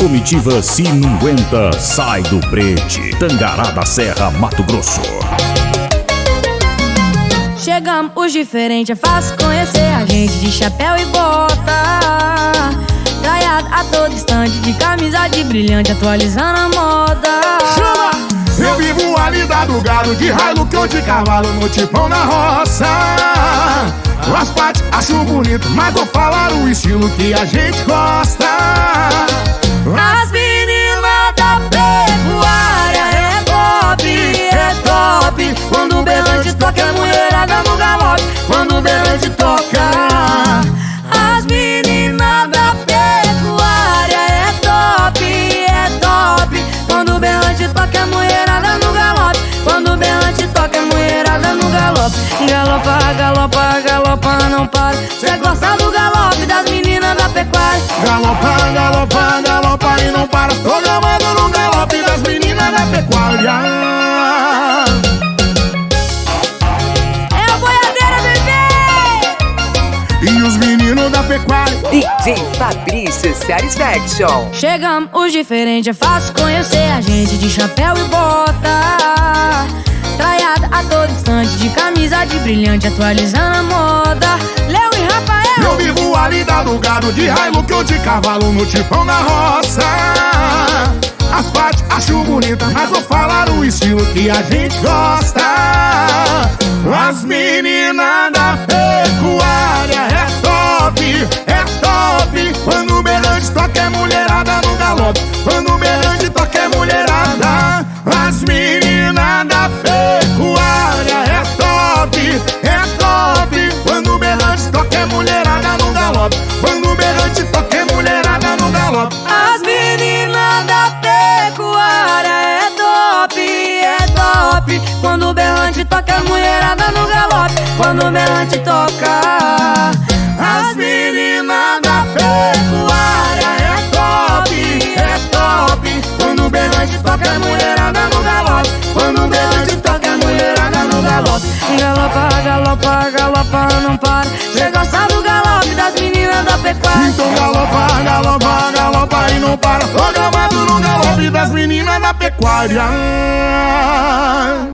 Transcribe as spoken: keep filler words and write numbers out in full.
Comitiva se não aguenta, sai do brete. Tangará da Serra, Mato Grosso. Chegamos os diferentes, é fácil conhecer a gente de chapéu e bota, traiado a todo instante, de camisa de brilhante, atualizando a moda. Chama! Eu vivo a lida do gado, de Hilux ou de cavalo, no tipão na roça. As partes acho bonito, mas vou falar o estilo que a gente gosta. As meninas da pecuária é top, é top. Quando o berrante toca, é mulherada no galope. Quando o berrante toca, as meninas da pecuária é top, é top. Quando o berrante toca, é mulherada no galope. Quando o berrante toca, é mulherada no galope. Galopa, galopa, galopa, não para. Cê gosta do galope das meninas da pecuária. Galopa, galopa, galopa e não para. Tô gamado no galope das meninas da pecuária. É o boiadeiro, bebê! E os meninos da pecuária. D J Fabrício Satisfaction. Chegamos os diferentes, é fácil conhecer a gente de chapéu e bota, traiada a todo instante, de camisa de brilhante, atualizando a moda. Léo e Rafael. Eu vivo a lida do gado, de Hilux ou de cavalo, no tipão na roça. As partes acho bonita, mas vou falar o estilo que a gente gosta. As meninas da pecuária é top, é top. Quando o berrante toca, é mulherada no galope. Quando o berrante toca, é mulherada. As meninas da pecuária é top, é top. Quando o berrante toca, é mulherada no galope. Quando o berrante toca, é mulherada no galope. As meninas da pecuária é top, é top. Quando o berrante toca, é mulherada no galope. Quando o berrante toca, as meninas da pecuária é top, é top. Quando o berrante toca, é mulherada no galope. Quando o berrante toca, é mulherada no galope. galopa, galopa, galopa, não para. Cê gosta do galope das meninas da pecuária. Então galopa, galopa, galopa e não para. Tô gamado no galope das meninas da pecuária.